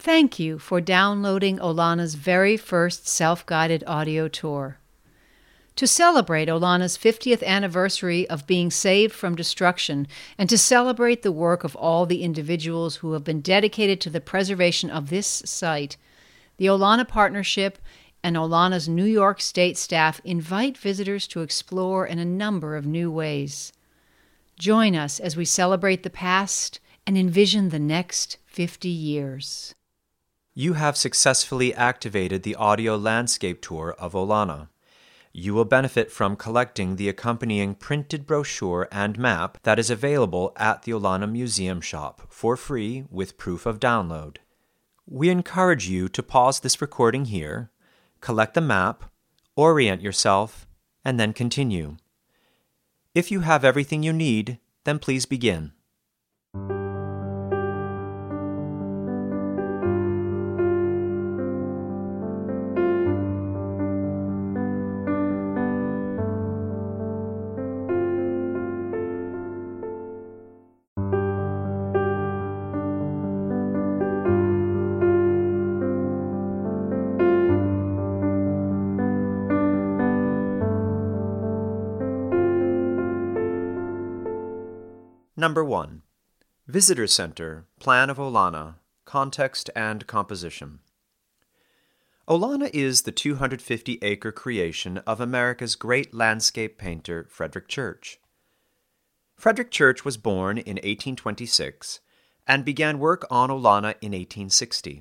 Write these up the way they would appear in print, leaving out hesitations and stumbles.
Thank you for downloading Olana's very first self-guided audio tour. To celebrate Olana's 50th anniversary of being saved from destruction and to celebrate the work of all the individuals who have been dedicated to the preservation of this site, the Olana Partnership and Olana's New York State staff invite visitors to explore in a number of new ways. Join us as we celebrate the past and envision the next 50 years. You have successfully activated the audio landscape tour of Olana. You will benefit from collecting the accompanying printed brochure and map that is available at the Olana Museum Shop for free with proof of download. We encourage you to pause this recording here, collect the map, orient yourself, and then continue. If you have everything you need, then please begin. Number 1. Visitor Center, Plan of Olana, Context and Composition. Olana is the 250-acre creation of America's great landscape painter, Frederick Church. Frederick Church was born in 1826 and began work on Olana in 1860.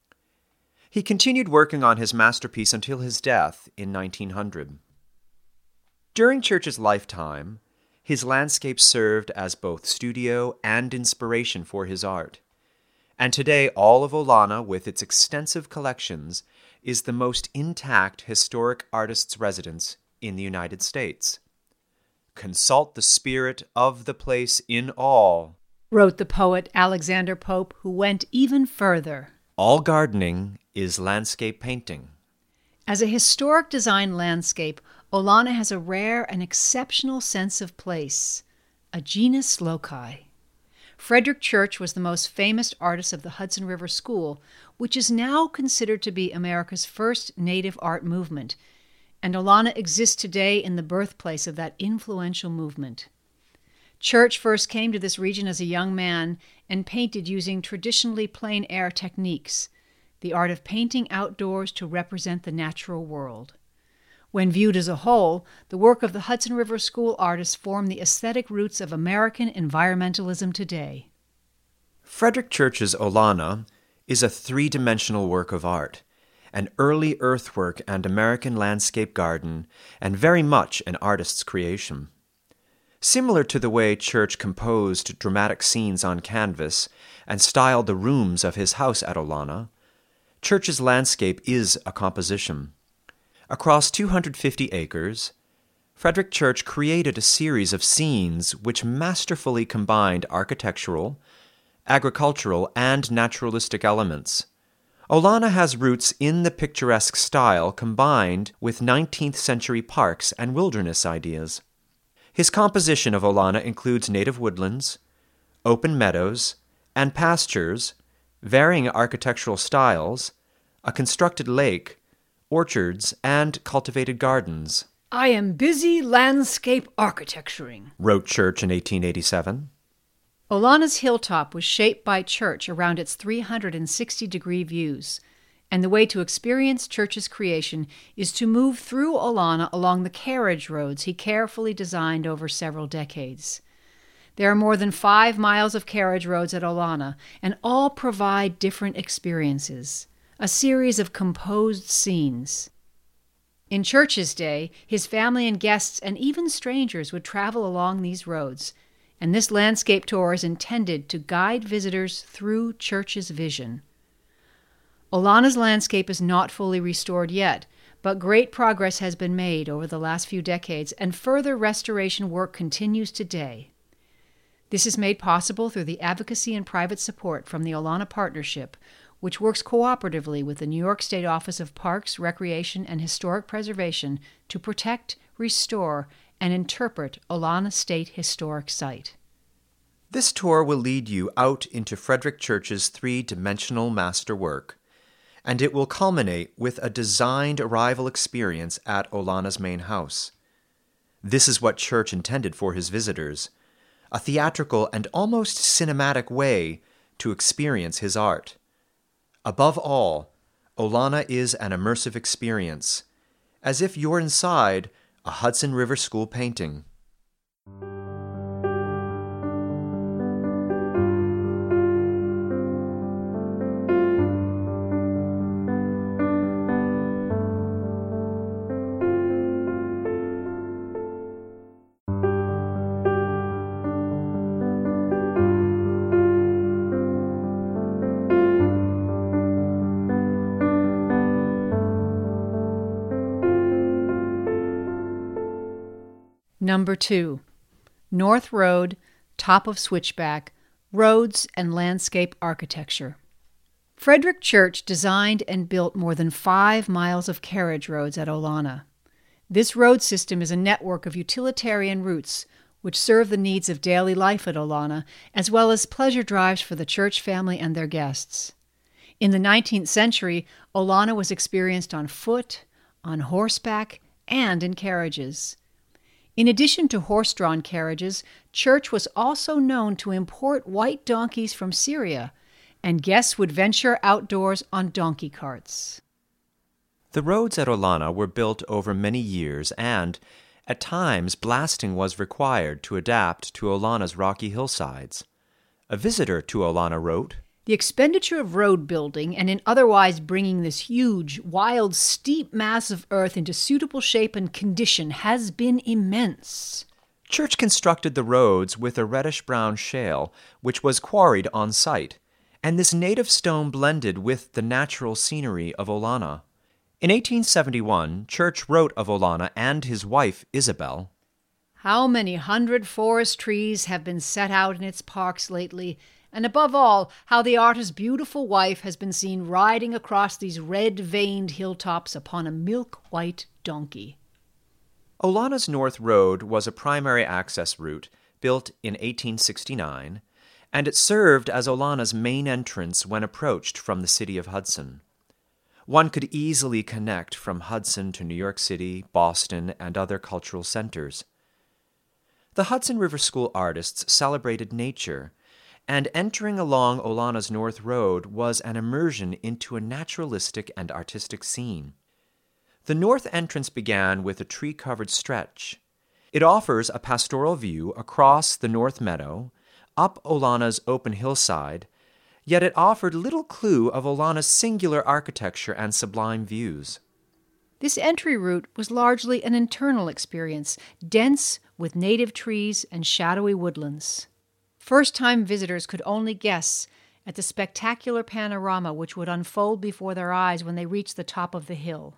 He continued working on his masterpiece until his death in 1900. During Church's lifetime, his landscape served as both studio and inspiration for his art. And today, all of Olana, with its extensive collections, is the most intact historic artist's residence in the United States. Consult the spirit of the place in all, wrote the poet Alexander Pope, who went even further. All gardening is landscape painting. As a historic design landscape, Olana has a rare and exceptional sense of place, a genus loci. Frederick Church was the most famous artist of the Hudson River School, which is now considered to be America's first native art movement, and Olana exists today in the birthplace of that influential movement. Church first came to this region as a young man and painted using traditionally plein air techniques, the art of painting outdoors to represent the natural world. When viewed as a whole, the work of the Hudson River School artists form the aesthetic roots of American environmentalism today. Frederick Church's Olana is a three-dimensional work of art, an early earthwork and American landscape garden, and very much an artist's creation. Similar to the way Church composed dramatic scenes on canvas and styled the rooms of his house at Olana, Church's landscape is a composition. Across 250 acres, Frederick Church created a series of scenes which masterfully combined architectural, agricultural, and naturalistic elements. Olana has roots in the picturesque style combined with 19th century parks and wilderness ideas. His composition of Olana includes native woodlands, open meadows, and pastures, varying architectural styles, a constructed lake, orchards, and cultivated gardens. I am busy landscape architecturing, wrote Church in 1887. Olana's hilltop was shaped by Church around its 360-degree views, and the way to experience Church's creation is to move through Olana along the carriage roads he carefully designed over several decades. There are more than 5 miles of carriage roads at Olana, and all provide different experiences, a series of composed scenes. In Church's day, his family and guests and even strangers would travel along these roads, and this landscape tour is intended to guide visitors through Church's vision. Olana's landscape is not fully restored yet, but great progress has been made over the last few decades, and further restoration work continues today. This is made possible through the advocacy and private support from the Olana Partnership, which works cooperatively with the New York State Office of Parks, Recreation, and Historic Preservation to protect, restore, and interpret Olana State Historic Site. This tour will lead you out into Frederick Church's three-dimensional masterwork, and it will culminate with a designed arrival experience at Olana's main house. This is what Church intended for his visitors, a theatrical and almost cinematic way to experience his art. Above all, Olana is an immersive experience, as if you're inside a Hudson River School painting. Number 2. North Road, top of Switchback, Roads and Landscape Architecture. Frederick Church designed and built more than 5 miles of carriage roads at Olana. This road system is a network of utilitarian routes which serve the needs of daily life at Olana, as well as pleasure drives for the Church family and their guests. In the 19th century, Olana was experienced on foot, on horseback, and in carriages. In addition to horse-drawn carriages, Church was also known to import white donkeys from Syria, and guests would venture outdoors on donkey carts. The roads at Olana were built over many years, and, at times, blasting was required to adapt to Olana's rocky hillsides. A visitor to Olana wrote, "The expenditure of road building and in otherwise bringing this huge, wild, steep mass of earth into suitable shape and condition has been immense." Church constructed the roads with a reddish-brown shale, which was quarried on site, and this native stone blended with the natural scenery of Olana. In 1871, Church wrote of Olana and his wife, Isabel, "How many hundred forest trees have been set out in its parks lately, and above all, how the artist's beautiful wife has been seen riding across these red-veined hilltops upon a milk-white donkey." Olana's North Road was a primary access route built in 1869, and it served as Olana's main entrance when approached from the city of Hudson. One could easily connect from Hudson to New York City, Boston, and other cultural centers. The Hudson River School artists celebrated nature, and entering along Olana's North Road was an immersion into a naturalistic and artistic scene. The north entrance began with a tree-covered stretch. It offers a pastoral view across the North Meadow, up Olana's open hillside, yet it offered little clue of Olana's singular architecture and sublime views. This entry route was largely an internal experience, dense with native trees and shadowy woodlands. First-time visitors could only guess at the spectacular panorama which would unfold before their eyes when they reached the top of the hill.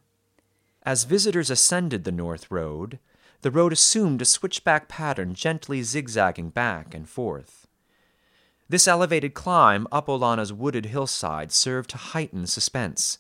As visitors ascended the North Road, the road assumed a switchback pattern gently zigzagging back and forth. This elevated climb up Olana's wooded hillside served to heighten suspense.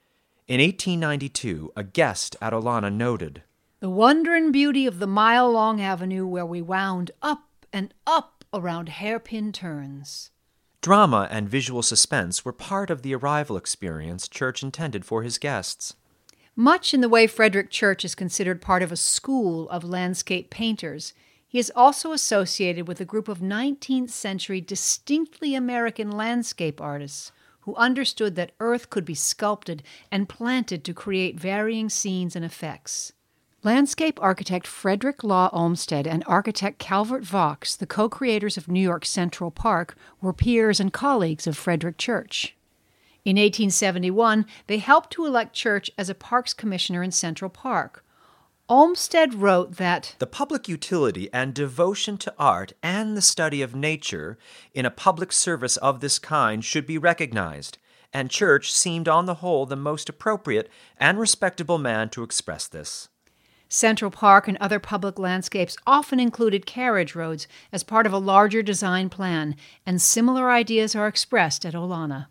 In 1892, a guest at Olana noted, "The wonder and beauty of the mile-long avenue where we wound up and up around hairpin turns." Drama and visual suspense were part of the arrival experience Church intended for his guests. Much in the way Frederick Church is considered part of a school of landscape painters, he is also associated with a group of 19th century distinctly American landscape artists who understood that earth could be sculpted and planted to create varying scenes and effects. Landscape architect Frederick Law Olmsted and architect Calvert Vaux, the co-creators of New York Central Park, were peers and colleagues of Frederick Church. In 1871, they helped to elect Church as a Parks Commissioner in Central Park. Olmsted wrote that, "The public utility and devotion to art and the study of nature in a public service of this kind should be recognized, and Church seemed on the whole the most appropriate and respectable man to express this." Central Park and other public landscapes often included carriage roads as part of a larger design plan, and similar ideas are expressed at Olana.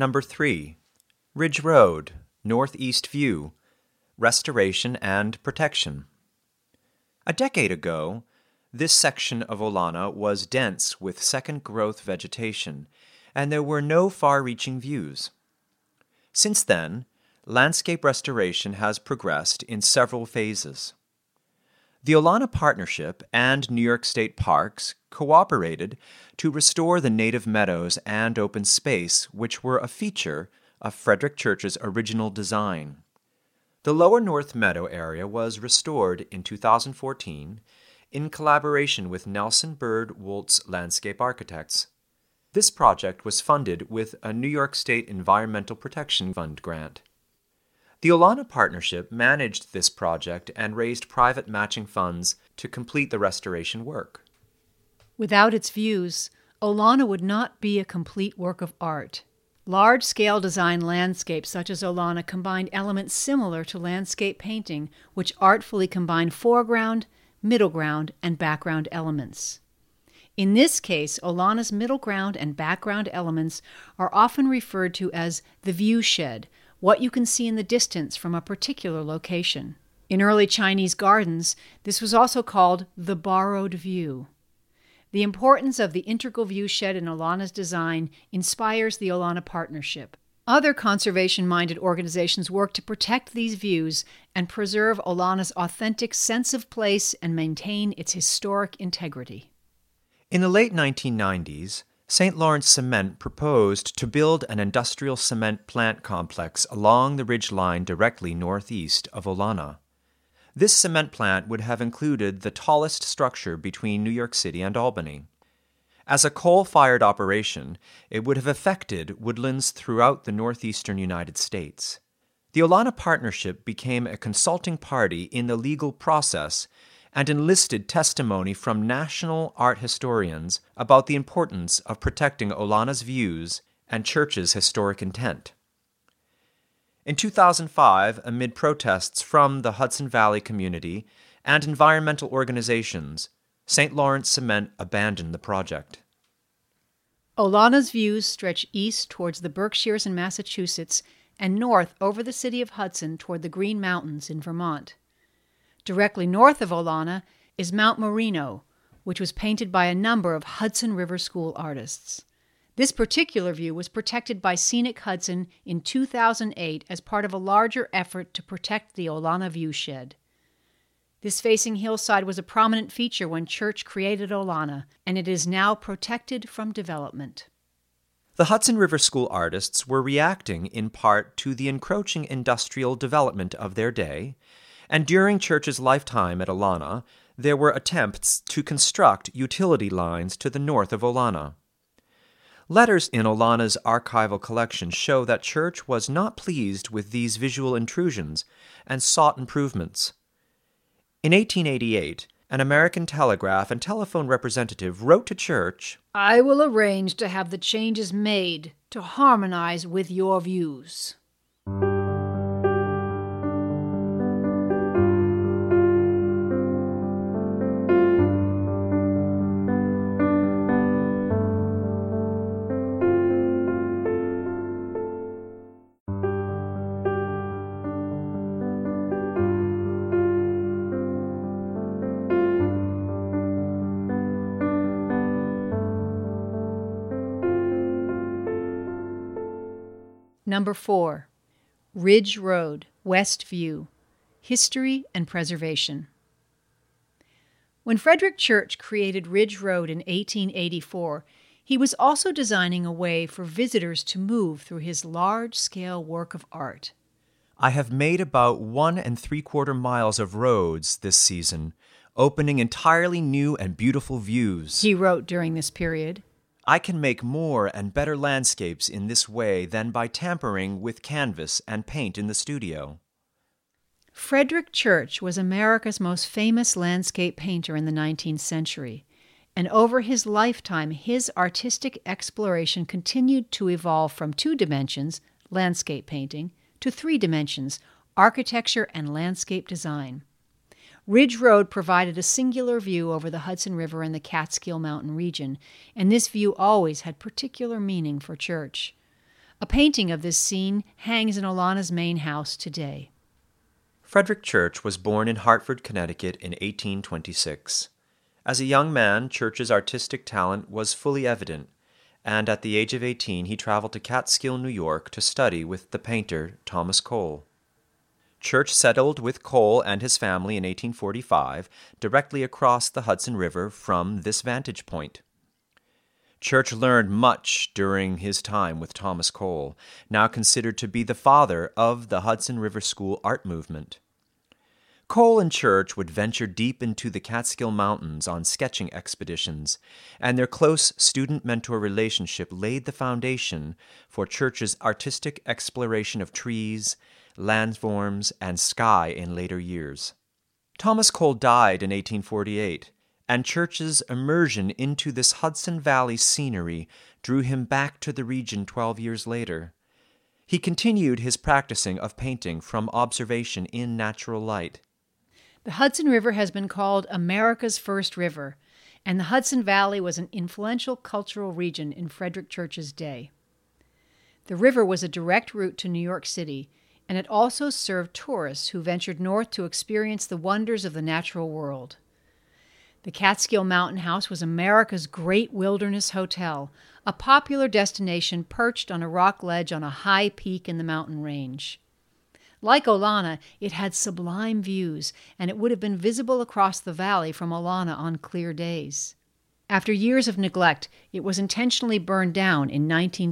Number 3. Ridge Road, Northeast View, Restoration and Protection. A decade ago, this section of Olana was dense with second-growth vegetation, and there were no far-reaching views. Since then, landscape restoration has progressed in several phases. The Olana Partnership and New York State Parks cooperated to restore the native meadows and open space, which were a feature of Frederick Church's original design. The Lower North Meadow area was restored in 2014 in collaboration with Nelson Bird Woltz Landscape Architects. This project was funded with a New York State Environmental Protection Fund grant. The Olana Partnership managed this project and raised private matching funds to complete the restoration work. Without its views, Olana would not be a complete work of art. Large-scale design landscapes such as Olana combined elements similar to landscape painting, which artfully combine foreground, middle ground, and background elements. In this case, Olana's middle ground and background elements are often referred to as the view shed, what you can see in the distance from a particular location. In early Chinese gardens, this was also called the borrowed view. The importance of the integral view shed in Olana's design inspires the Olana Partnership. Other conservation-minded organizations work to protect these views and preserve Olana's authentic sense of place and maintain its historic integrity. In the late 1990s, St. Lawrence Cement proposed to build an industrial cement plant complex along the ridge line directly northeast of Olana. This cement plant would have included the tallest structure between New York City and Albany. As a coal-fired operation, it would have affected woodlands throughout the northeastern United States. The Olana Partnership became a consulting party in the legal process and enlisted testimony from national art historians about the importance of protecting Olana's views and Church's historic intent. In 2005, amid protests from the Hudson Valley community and environmental organizations, St. Lawrence Cement abandoned the project. Olana's views stretch east towards the Berkshires in Massachusetts and north over the city of Hudson toward the Green Mountains in Vermont. Directly north of Olana is Mount Marino, which was painted by a number of Hudson River School artists. This particular view was protected by Scenic Hudson in 2008 as part of a larger effort to protect the Olana viewshed. This facing hillside was a prominent feature when Church created Olana, and it is now protected from development. The Hudson River School artists were reacting in part to the encroaching industrial development of their day, and during Church's lifetime at Olana, there were attempts to construct utility lines to the north of Olana. Letters in Olana's archival collection show that Church was not pleased with these visual intrusions and sought improvements. In 1888, an American telegraph and telephone representative wrote to Church, "I will arrange to have the changes made to harmonize with your views." Number 4. Ridge Road, West View, History and Preservation. When Frederick Church created Ridge Road in 1884, he was also designing a way for visitors to move through his large-scale work of art. "I have made about 1 3/4 miles of roads this season, opening entirely new and beautiful views," he wrote during this period. "I can make more and better landscapes in this way than by tampering with canvas and paint in the studio." Frederick Church was America's most famous landscape painter in the 19th century, and over his lifetime, his artistic exploration continued to evolve from 2 dimensions, landscape painting, to 3 dimensions, architecture and landscape design. Ridge Road provided a singular view over the Hudson River and the Catskill Mountain region, and this view always had particular meaning for Church. A painting of this scene hangs in Olana's main house today. Frederick Church was born in Hartford, Connecticut in 1826. As a young man, Church's artistic talent was fully evident, and at the age of 18 he traveled to Catskill, New York to study with the painter Thomas Cole. Church settled with Cole and his family in 1845, directly across the Hudson River from this vantage point. Church learned much during his time with Thomas Cole, now considered to be the father of the Hudson River School art movement. Cole and Church would venture deep into the Catskill Mountains on sketching expeditions, and their close student-mentor relationship laid the foundation for Church's artistic exploration of trees, landforms, and sky in later years. Thomas Cole died in 1848, and Church's immersion into this Hudson Valley scenery drew him back to the region 12 years later. He continued his practicing of painting from observation in natural light. The Hudson River has been called America's first river, and the Hudson Valley was an influential cultural region in Frederick Church's day. The river was a direct route to New York City, and it also served tourists who ventured north to experience the wonders of the natural world. The Catskill Mountain House was America's great wilderness hotel, a popular destination perched on a rock ledge on a high peak in the mountain range. Like Olana, it had sublime views, and it would have been visible across the valley from Olana on clear days. After years of neglect, it was intentionally burned down in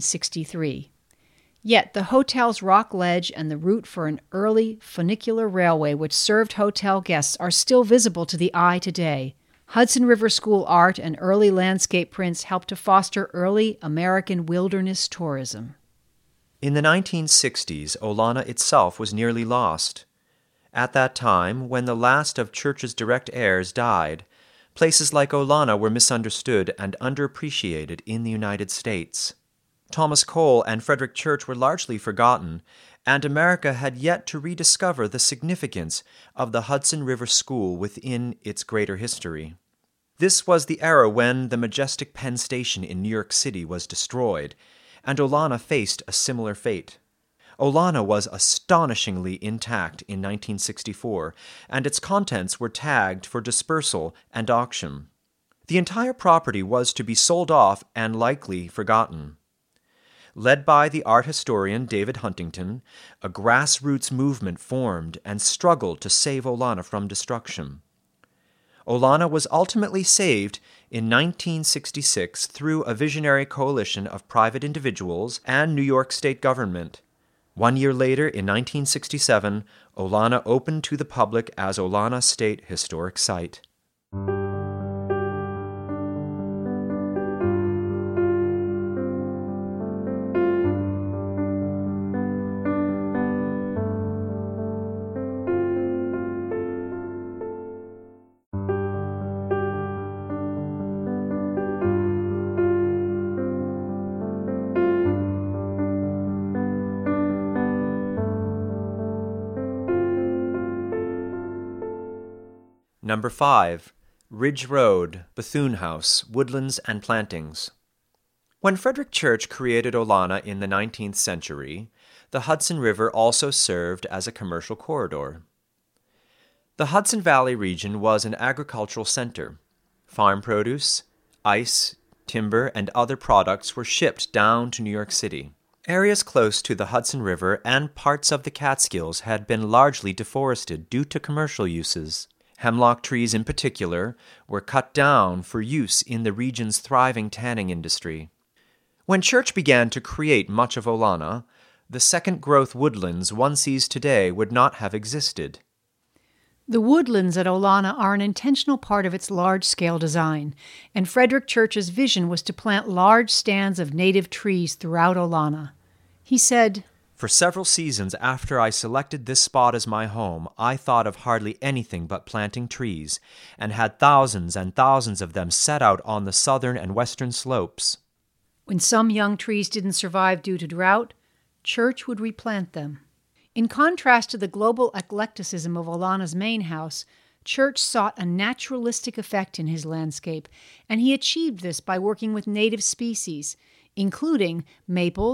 1963. Yet the hotel's rock ledge and the route for an early funicular railway which served hotel guests are still visible to the eye today. Hudson River School art and early landscape prints helped to foster early American wilderness tourism. In the 1960s, Olana itself was nearly lost. At that time, when the last of Church's direct heirs died, places like Olana were misunderstood and underappreciated in the United States. Thomas Cole and Frederick Church were largely forgotten, and America had yet to rediscover the significance of the Hudson River School within its greater history. This was the era when the majestic Penn Station in New York City was destroyed, and Olana faced a similar fate. Olana was astonishingly intact in 1964, and its contents were tagged for dispersal and auction. The entire property was to be sold off and likely forgotten. Led by the art historian David Huntington, a grassroots movement formed and struggled to save Olana from destruction. Olana was ultimately saved in 1966 through a visionary coalition of private individuals and New York state government. 1 year later, in 1967, Olana opened to the public as Olana State Historic Site. Number 5. Ridge Road, Bethune House, Woodlands and Plantings. When Frederick Church created Olana in the 19th century, the Hudson River also served as a commercial corridor. The Hudson Valley region was an agricultural center. Farm produce, ice, timber, and other products were shipped down to New York City. Areas close to the Hudson River and parts of the Catskills had been largely deforested due to commercial uses. Hemlock trees in particular were cut down for use in the region's thriving tanning industry. When Church began to create much of Olana, the second-growth woodlands one sees today would not have existed. The woodlands at Olana are an intentional part of its large-scale design, and Frederick Church's vision was to plant large stands of native trees throughout Olana. He said, "For several seasons after I selected this spot as my home, I thought of hardly anything but planting trees, and had thousands and thousands of them set out on the southern and western slopes. When some young trees didn't survive due to drought, Church would replant them. In contrast to the global eclecticism of Olana's main house, Church sought a naturalistic effect in his landscape, and he achieved this by working with native species, including maples,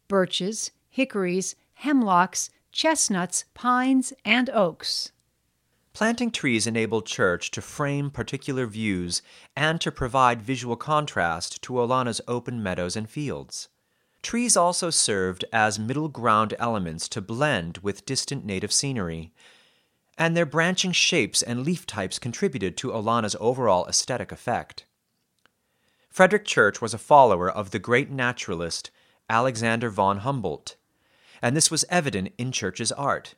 birches, hickories, hemlocks, chestnuts, pines, and oaks. Planting trees enabled Church to frame particular views and to provide visual contrast to Olana's open meadows and fields. Trees also served as middle ground elements to blend with distant native scenery, and their branching shapes and leaf types contributed to Olana's overall aesthetic effect. Frederick Church was a follower of the great naturalist Alexander von Humboldt, and this was evident in Church's art.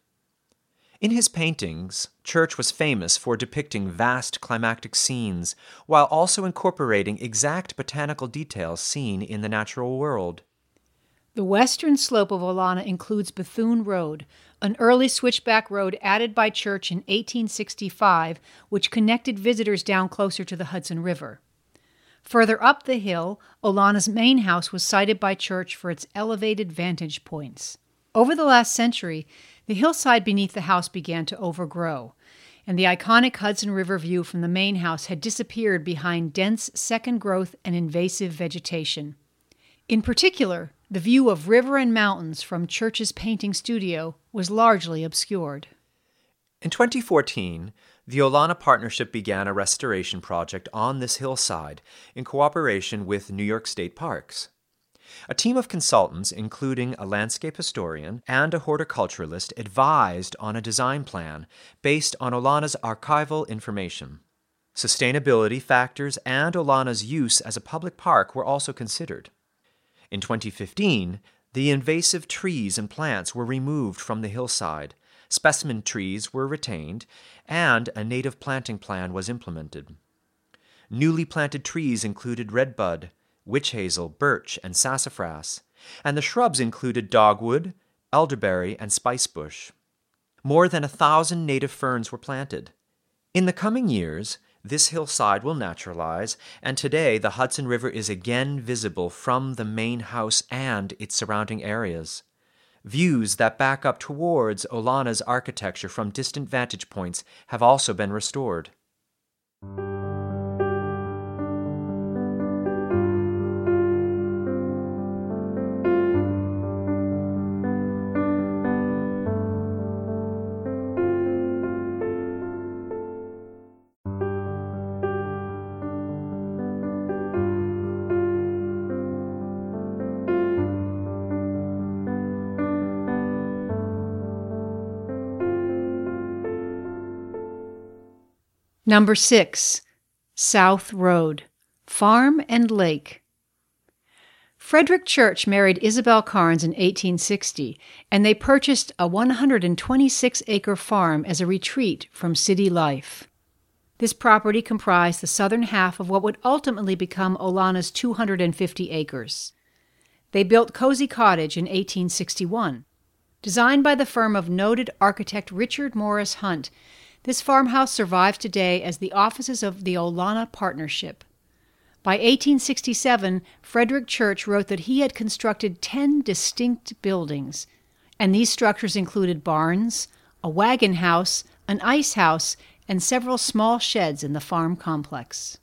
In his paintings, Church was famous for depicting vast climactic scenes while also incorporating exact botanical details seen in the natural world. The western slope of Olana includes Bethune Road, an early switchback road added by Church in 1865, which connected visitors down closer to the Hudson River. Further up the hill, Olana's main house was cited by Church for its elevated vantage points. Over the last century, the hillside beneath the house began to overgrow, and the iconic Hudson River view from the main house had disappeared behind dense second growth and invasive vegetation. In particular, the view of river and mountains from Church's painting studio was largely obscured. In 2014, the Olana Partnership began a restoration project on this hillside in cooperation with New York State Parks. A team of consultants, including a landscape historian and a horticulturalist, advised on a design plan based on Olana's archival information. Sustainability factors and Olana's use as a public park were also considered. In 2015, the invasive trees and plants were removed from the hillside, specimen trees were retained, and a native planting plan was implemented. Newly planted trees included redbud, witch hazel, birch, and sassafras, and the shrubs included dogwood, elderberry, and spicebush. More than 1,000 native ferns were planted. In the coming years, this hillside will naturalize, and today the Hudson River is again visible from the main house and its surrounding areas. Views that back up towards Olana's architecture from distant vantage points have also been restored. Number 6. South Road, Farm and Lake. Frederick Church married Isabel Carnes in 1860, and they purchased a 126-acre farm as a retreat from city life. This property comprised the southern half of what would ultimately become Olana's 250 acres. They built Cozy Cottage in 1861. Designed by the firm of noted architect Richard Morris Hunt, this farmhouse survives today as the offices of the Olana Partnership. By 1867, Frederick Church wrote that he had constructed 10 distinct buildings, and these structures included barns, a wagon house, an ice house, and several small sheds in the farm complex.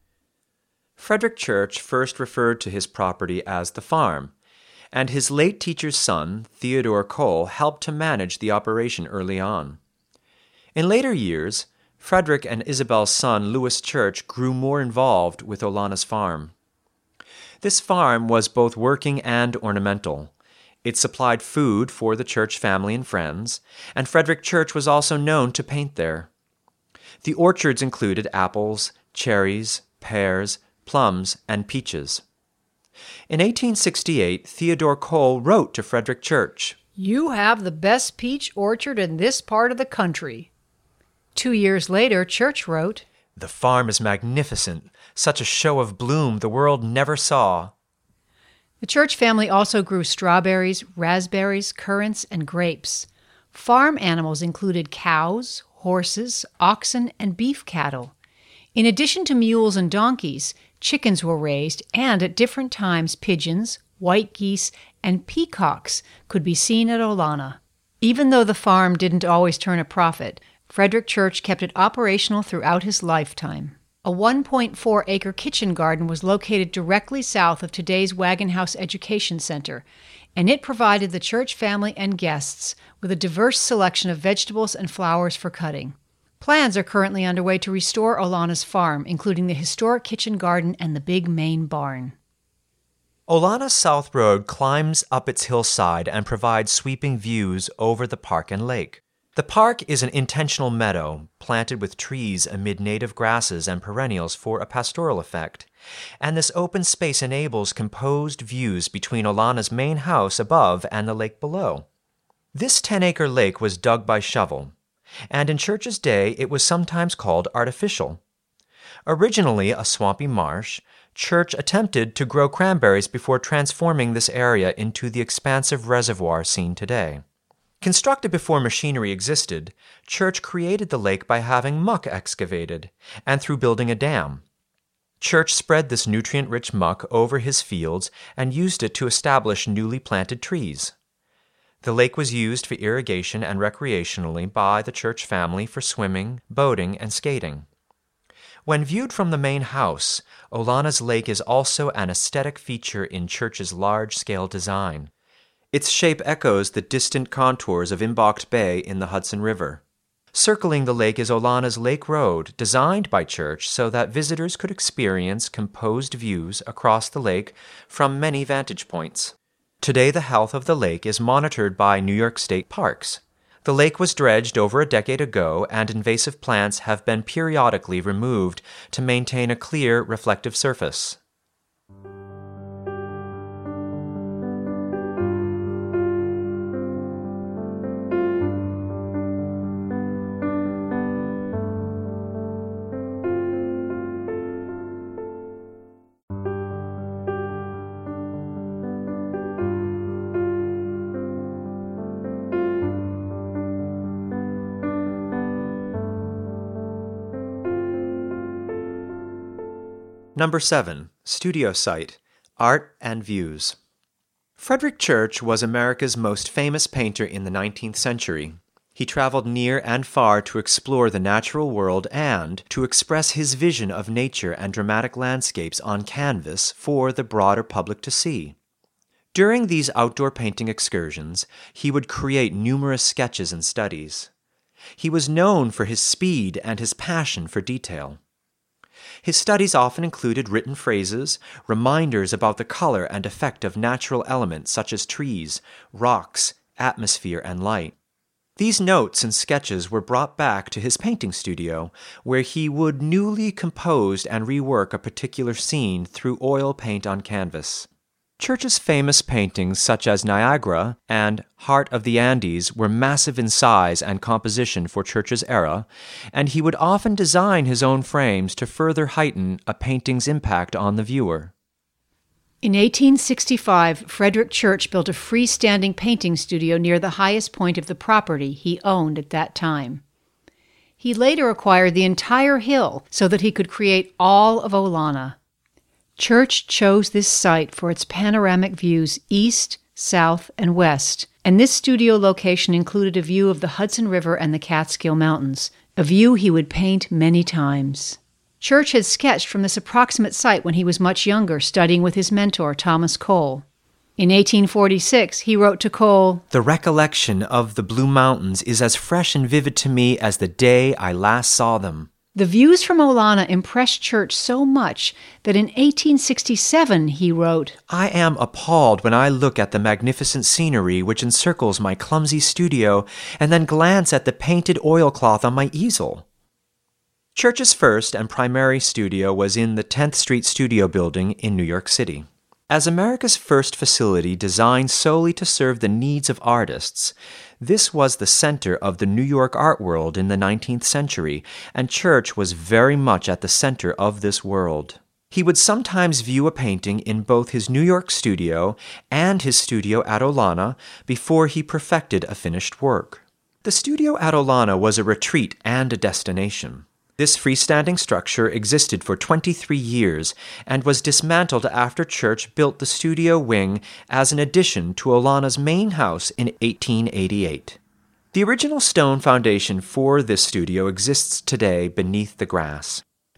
Frederick Church first referred to his property as the farm, and his late teacher's son, Theodore Cole, helped to manage the operation early on. In later years, Frederick and Isabel's son, Louis Church, grew more involved with Olana's farm. This farm was both working and ornamental. It supplied food for the Church family and friends, and Frederick Church was also known to paint there. The orchards included apples, cherries, pears, plums, and peaches. In 1868, Theodore Cole wrote to Frederick Church, "You have the best peach orchard in this part of the country." 2 years later, Church wrote, "The farm is magnificent. Such a show of bloom the world never saw." The Church family also grew strawberries, raspberries, currants, and grapes. Farm animals included cows, horses, oxen, and beef cattle. In addition to mules and donkeys, chickens were raised, and at different times pigeons, white geese, and peacocks could be seen at Olana. Even though the farm didn't always turn a profit, Frederick Church kept it operational throughout his lifetime. A 1.4-acre kitchen garden was located directly south of today's Wagon House Education Center, and it provided the church family and guests with a diverse selection of vegetables and flowers for cutting. Plans are currently underway to restore Olana's farm, including the historic kitchen garden and the big main barn. Olana South Road climbs up its hillside and provides sweeping views over the park and lake. The park is an intentional meadow, planted with trees amid native grasses and perennials for a pastoral effect, and this open space enables composed views between Olana's main house above and the lake below. This 10-acre lake was dug by shovel, and in Church's day it was sometimes called artificial. Originally a swampy marsh, Church attempted to grow cranberries before transforming this area into the expansive reservoir seen today. Constructed before machinery existed, Church created the lake by having muck excavated, and through building a dam. Church spread this nutrient-rich muck over his fields and used it to establish newly planted trees. The lake was used for irrigation and recreationally by the Church family for swimming, boating, and skating. When viewed from the main house, Olana's lake is also an aesthetic feature in Church's large-scale design. Its shape echoes the distant contours of Imboct Bay in the Hudson River. Circling the lake is Olana's Lake Road, designed by Church so that visitors could experience composed views across the lake from many vantage points. Today, the health of the lake is monitored by New York State Parks. The lake was dredged over a decade ago, and invasive plants have been periodically removed to maintain a clear, reflective surface. Number 7. Studio Site, Art and Views. Frederick Church was America's most famous painter in the 19th century. He traveled near and far to explore the natural world and to express his vision of nature and dramatic landscapes on canvas for the broader public to see. During these outdoor painting excursions, he would create numerous sketches and studies. He was known for his speed and his passion for detail. His studies often included written phrases, reminders about the color and effect of natural elements such as trees, rocks, atmosphere, and light. These notes and sketches were brought back to his painting studio, where he would newly compose and rework a particular scene through oil paint on canvas. Church's famous paintings such as Niagara and Heart of the Andes were massive in size and composition for Church's era, and he would often design his own frames to further heighten a painting's impact on the viewer. In 1865, Frederick Church built a freestanding painting studio near the highest point of the property he owned at that time. He later acquired the entire hill so that he could create all of Olana. Church chose this site for its panoramic views east, south, and west, and this studio location included a view of the Hudson River and the Catskill Mountains, a view he would paint many times. Church had sketched from this approximate site when he was much younger, studying with his mentor, Thomas Cole. In 1846, he wrote to Cole, "The recollection of the Blue Mountains is as fresh and vivid to me as the day I last saw them." The views from Olana impressed Church so much that in 1867 he wrote, "I am appalled when I look at the magnificent scenery which encircles my clumsy studio and then glance at the painted oilcloth on my easel." Church's first and primary studio was in the 10th Street Studio Building in New York City. As America's first facility designed solely to serve the needs of artists, this was the center of the New York art world in the 19th century, and Church was very much at the center of this world. He would sometimes view a painting in both his New York studio and his studio at Olana before he perfected a finished work. The studio at Olana was a retreat and a destination. This freestanding structure existed for 23 years and was dismantled after Church built the studio wing as an addition to Olana's main house in 1888. The original stone foundation for this studio exists today beneath the grass.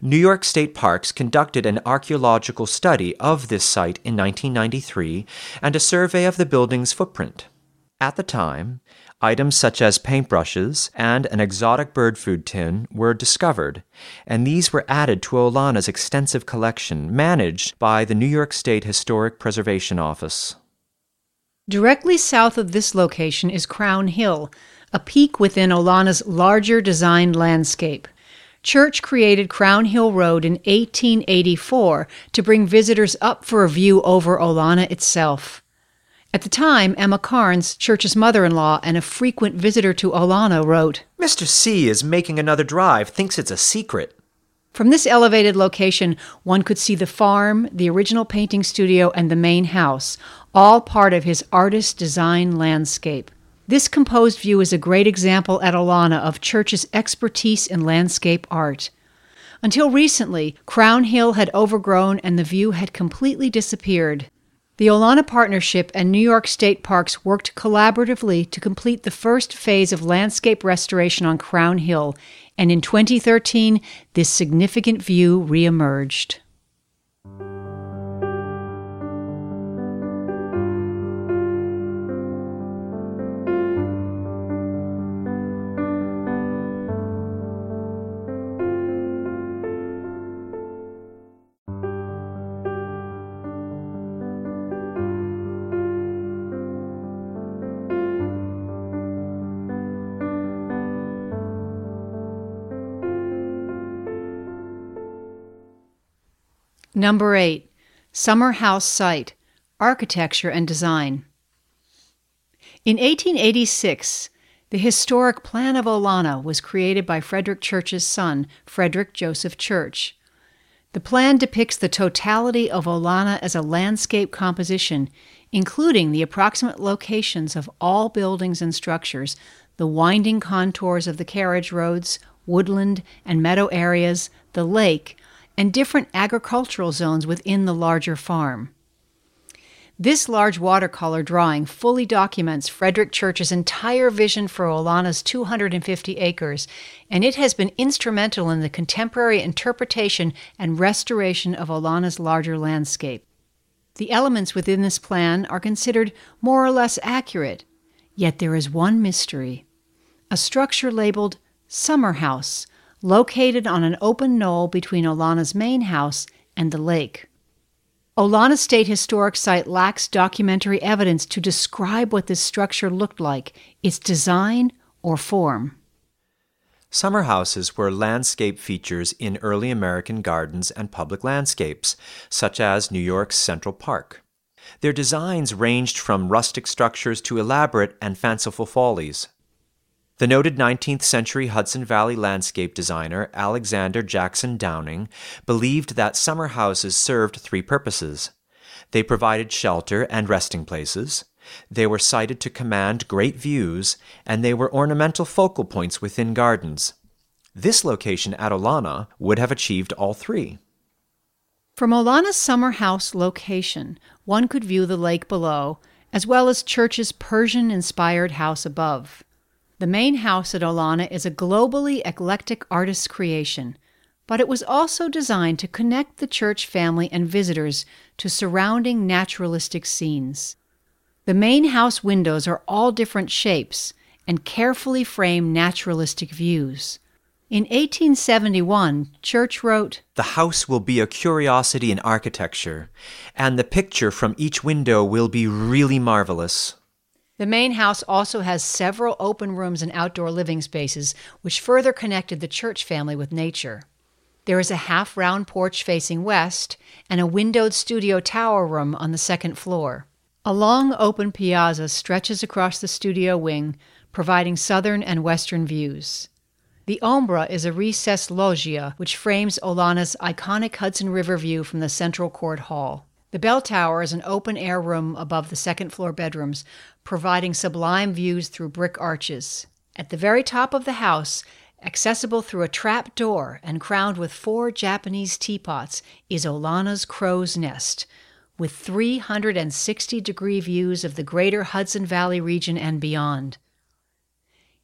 New York State Parks conducted an archaeological study of this site in 1993 and a survey of the building's footprint. At the time, items such as paintbrushes and an exotic bird food tin were discovered, and these were added to Olana's extensive collection managed by the New York State Historic Preservation Office. Directly south of this location is Crown Hill, a peak within Olana's larger designed landscape. Church created Crown Hill Road in 1884 to bring visitors up for a view over Olana itself. At the time, Emma Carnes, Church's mother-in-law and a frequent visitor to Olana, wrote, "Mr. C is making another drive, thinks it's a secret." From this elevated location, one could see the farm, the original painting studio, and the main house, all part of his artist-designed landscape. This composed view is a great example at Olana of Church's expertise in landscape art. Until recently, Crown Hill had overgrown and the view had completely disappeared. The Olana Partnership and New York State Parks worked collaboratively to complete the first phase of landscape restoration on Crown Hill, and in 2013, this significant view reemerged. Number 8. Summer House Site, Architecture and Design. In 1886, the historic Plan of Olana was created by Frederick Church's son, Frederick Joseph Church. The plan depicts the totality of Olana as a landscape composition, including the approximate locations of all buildings and structures, the winding contours of the carriage roads, woodland and meadow areas, the lake, and different agricultural zones within the larger farm. This large watercolor drawing fully documents Frederick Church's entire vision for Olana's 250 acres, and it has been instrumental in the contemporary interpretation and restoration of Olana's larger landscape. The elements within this plan are considered more or less accurate, yet there is one mystery: a structure labeled Summer House, located on an open knoll between Olana's main house and the lake. Olana State Historic Site lacks documentary evidence to describe what this structure looked like, its design or form. Summer houses were landscape features in early American gardens and public landscapes, such as New York's Central Park. Their designs ranged from rustic structures to elaborate and fanciful follies. The noted 19th century Hudson Valley landscape designer Alexander Jackson Downing believed that summer houses served three purposes. They provided shelter and resting places, they were sited to command great views, and they were ornamental focal points within gardens. This location at Olana would have achieved all three. From Olana's summer house location, one could view the lake below, as well as Church's Persian-inspired house above. The main house at Olana is a globally eclectic artist's creation, but it was also designed to connect the Church family and visitors to surrounding naturalistic scenes. The main house windows are all different shapes and carefully frame naturalistic views. In 1871, Church wrote, "The house will be a curiosity in architecture, and the picture from each window will be really marvelous." The main house also has several open rooms and outdoor living spaces, which further connected the Church family with nature. There is a half-round porch facing west and a windowed studio tower room on the second floor. A long open piazza stretches across the studio wing, providing southern and western views. The ombra is a recessed loggia, which frames Olana's iconic Hudson River view from the central court hall. The bell tower is an open-air room above the second-floor bedrooms, providing sublime views through brick arches. At the very top of the house, accessible through a trap door and crowned with 4 Japanese teapots, is Olana's Crow's Nest, with 360-degree views of the greater Hudson Valley region and beyond.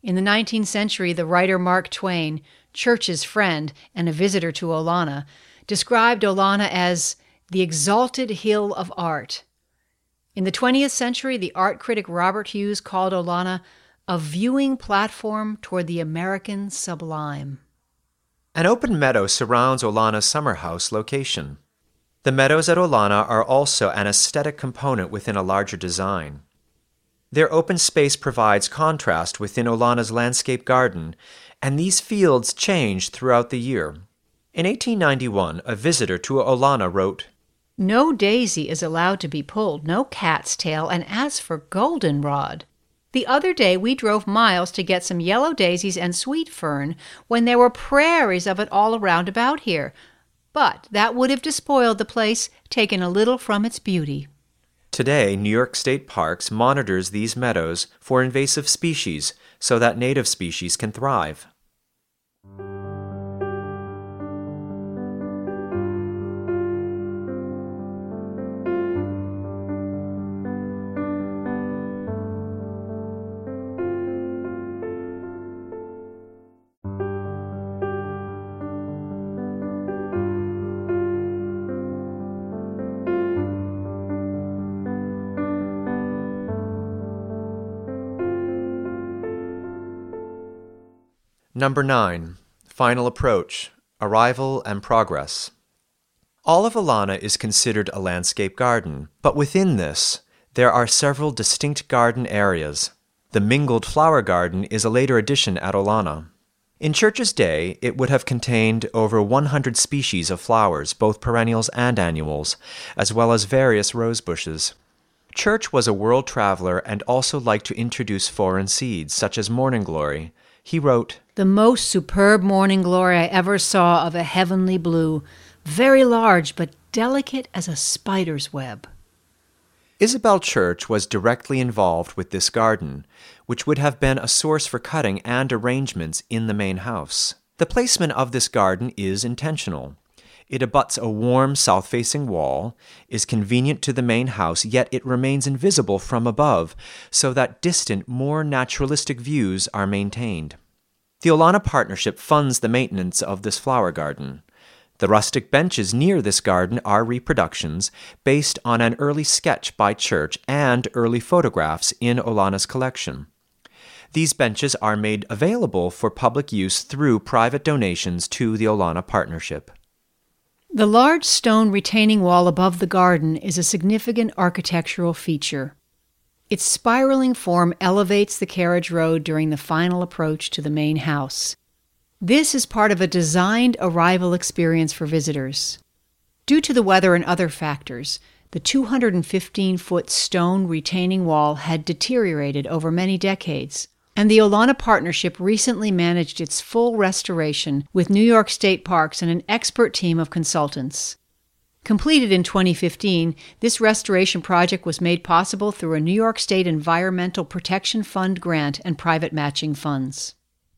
In the 19th century, the writer Mark Twain, Church's friend and a visitor to Olana, described Olana as the exalted hill of art. In the 20th century, the art critic Robert Hughes called Olana a viewing platform toward the American sublime. An open meadow surrounds Olana's summer house location. The meadows at Olana are also an aesthetic component within a larger design. Their open space provides contrast within Olana's landscape garden, and these fields change throughout the year. In 1891, a visitor to Olana wrote, "No daisy is allowed to be pulled, no cat's tail, and as for goldenrod, the other day we drove miles to get some yellow daisies and sweet fern when there were prairies of it all around about here. But that would have despoiled the place, taken a little from its beauty." Today, New York State Parks monitors these meadows for invasive species so that native species can thrive. Number 9. Final approach, arrival and progress. All of Olana is considered a landscape garden, but within this, there are several distinct garden areas. The mingled flower garden is a later addition at Olana. In Church's day, it would have contained over 100 species of flowers, both perennials and annuals, as well as various rose bushes. Church was a world traveler and also liked to introduce foreign seeds, such as morning glory. He wrote, "The most superb morning glory I ever saw of a heavenly blue, very large but delicate as a spider's web." Isabel Church was directly involved with this garden, which would have been a source for cutting and arrangements in the main house. The placement of this garden is intentional. It abuts a warm south-facing wall, is convenient to the main house, yet it remains invisible from above, so that distant, more naturalistic views are maintained. The Olana Partnership funds the maintenance of this flower garden. The rustic benches near this garden are reproductions based on an early sketch by Church and early photographs in Olana's collection. These benches are made available for public use through private donations to the Olana Partnership. The large stone retaining wall above the garden is a significant architectural feature. Its spiraling form elevates the carriage road during the final approach to the main house. This is part of a designed arrival experience for visitors. Due to the weather and other factors, the 215-foot stone retaining wall had deteriorated over many decades, and the Olana Partnership recently managed its full restoration with New York State Parks and an expert team of consultants. Completed in 2015, this restoration project was made possible through a New York State Environmental Protection Fund grant and private matching funds.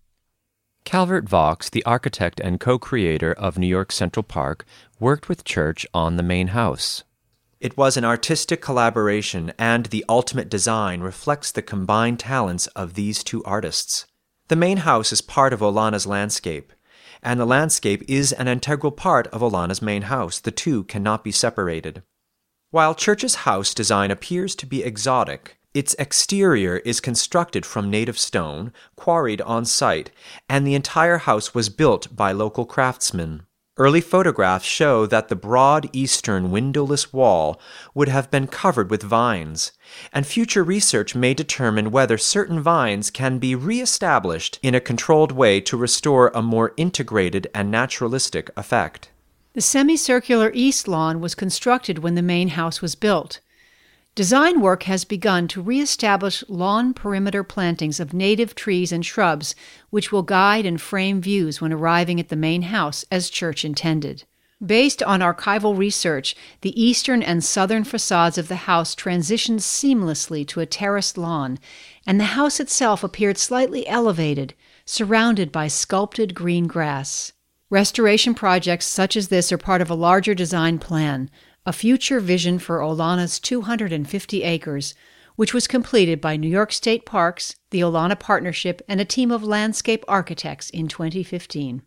Calvert Vaux, the architect and co-creator of New York Central Park, worked with Church on the main house. It was an artistic collaboration, and the ultimate design reflects the combined talents of these two artists. The main house is part of Olana's landscape, and the landscape is an integral part of Olana's main house. The two cannot be separated. While Church's house design appears to be exotic, its exterior is constructed from native stone, quarried on site, and the entire house was built by local craftsmen. Early photographs show that the broad eastern windowless wall would have been covered with vines, and future research may determine whether certain vines can be re-established in a controlled way to restore a more integrated and naturalistic effect. The semicircular east lawn was constructed when the main house was built. Design work has begun to re-establish lawn perimeter plantings of native trees and shrubs, which will guide and frame views when arriving at the main house, as Church intended. Based on archival research, the eastern and southern facades of the house transitioned seamlessly to a terraced lawn, and the house itself appeared slightly elevated, surrounded by sculpted green grass. Restoration projects such as this are part of a larger design plan, a future vision for Olana's 250 acres, which was completed by New York State Parks, the Olana Partnership, and a team of landscape architects in 2015.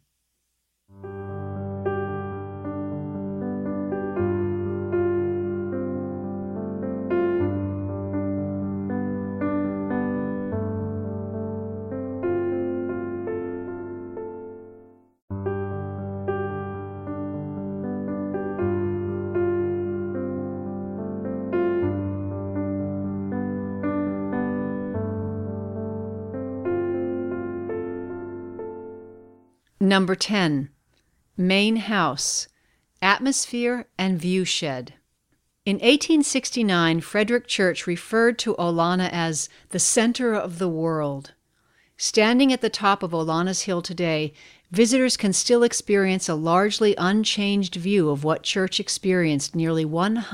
Number 10. Main House, Atmosphere and Viewshed. In 1869, Frederick Church referred to Olana as the center of the world. Standing at the top of Olana's Hill today, visitors can still experience a largely unchanged view of what Church experienced nearly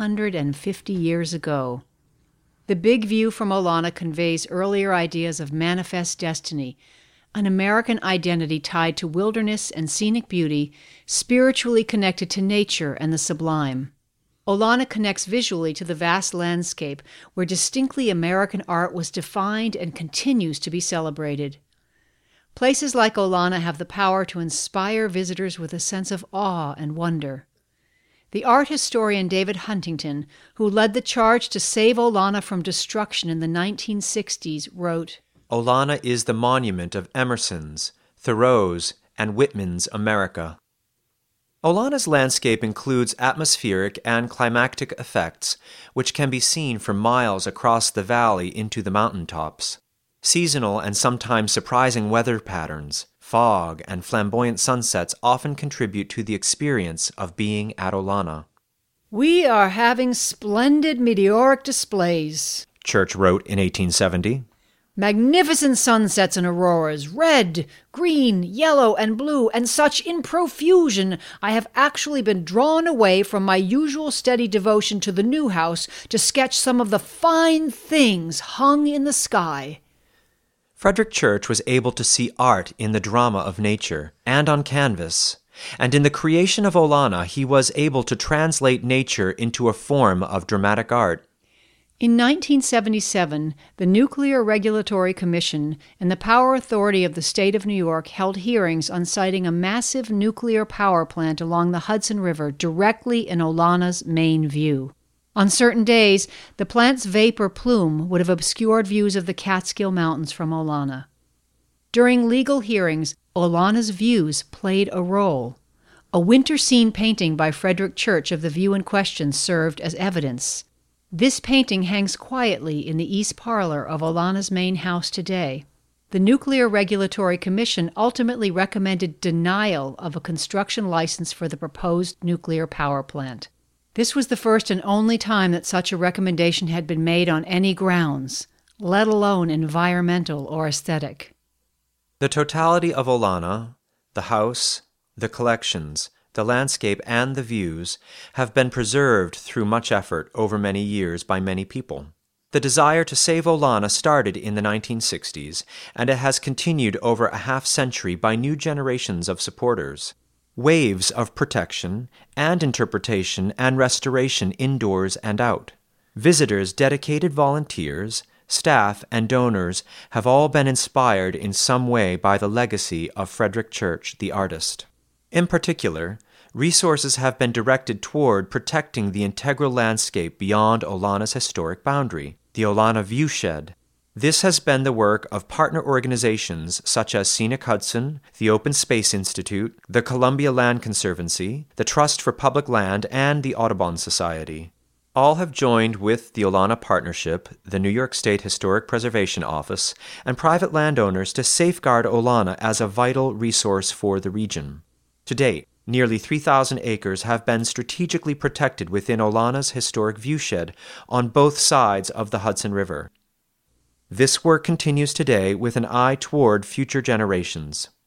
150 years ago. The big view from Olana conveys earlier ideas of manifest destiny, an American identity tied to wilderness and scenic beauty, spiritually connected to nature and the sublime. Olana connects visually to the vast landscape where distinctly American art was defined and continues to be celebrated. Places like Olana have the power to inspire visitors with a sense of awe and wonder. The art historian David Huntington, who led the charge to save Olana from destruction in the 1960s, wrote, Olana is the monument of Emerson's, Thoreau's, and Whitman's America. Olana's landscape includes atmospheric and climactic effects, which can be seen for miles across the valley into the mountaintops. Seasonal and sometimes surprising weather patterns, fog, and flamboyant sunsets often contribute to the experience of being at Olana. "We are having splendid meteoric displays," Church wrote in 1870. "Magnificent sunsets and auroras, red, green, yellow, and blue, and such in profusion, I have actually been drawn away from my usual steady devotion to the new house to sketch some of the fine things hung in the sky." Frederick Church was able to see art in the drama of nature and on canvas, and in the creation of Olana he was able to translate nature into a form of dramatic art. In 1977, the Nuclear Regulatory Commission and the Power Authority of the State of New York held hearings on siting a massive nuclear power plant along the Hudson River directly in Olana's main view. On certain days, the plant's vapor plume would have obscured views of the Catskill Mountains from Olana. During legal hearings, Olana's views played a role. A winter scene painting by Frederick Church of the view in question served as evidence. This painting hangs quietly in the east parlor of Olana's main house today. The Nuclear Regulatory Commission ultimately recommended denial of a construction license for the proposed nuclear power plant. This was the first and only time that such a recommendation had been made on any grounds, let alone environmental or aesthetic. The totality of Olana, the house, the collections, the landscape, and the views have been preserved through much effort over many years by many people. The desire to save Olana started in the 1960s, and it has continued over a half-century by new generations of supporters. Waves of protection and interpretation and restoration indoors and out. Visitors, dedicated volunteers, staff, and donors have all been inspired in some way by the legacy of Frederick Church, the artist. In particular, resources have been directed toward protecting the integral landscape beyond Olana's historic boundary, the Olana Viewshed. This has been the work of partner organizations such as Scenic Hudson, the Open Space Institute, the Columbia Land Conservancy, the Trust for Public Land, and the Audubon Society. All have joined with the Olana Partnership, the New York State Historic Preservation Office, and private landowners to safeguard Olana as a vital resource for the region. To date, nearly 3,000 acres have been strategically protected within Olana's historic viewshed on both sides of the Hudson River. This work continues today with an eye toward future generations.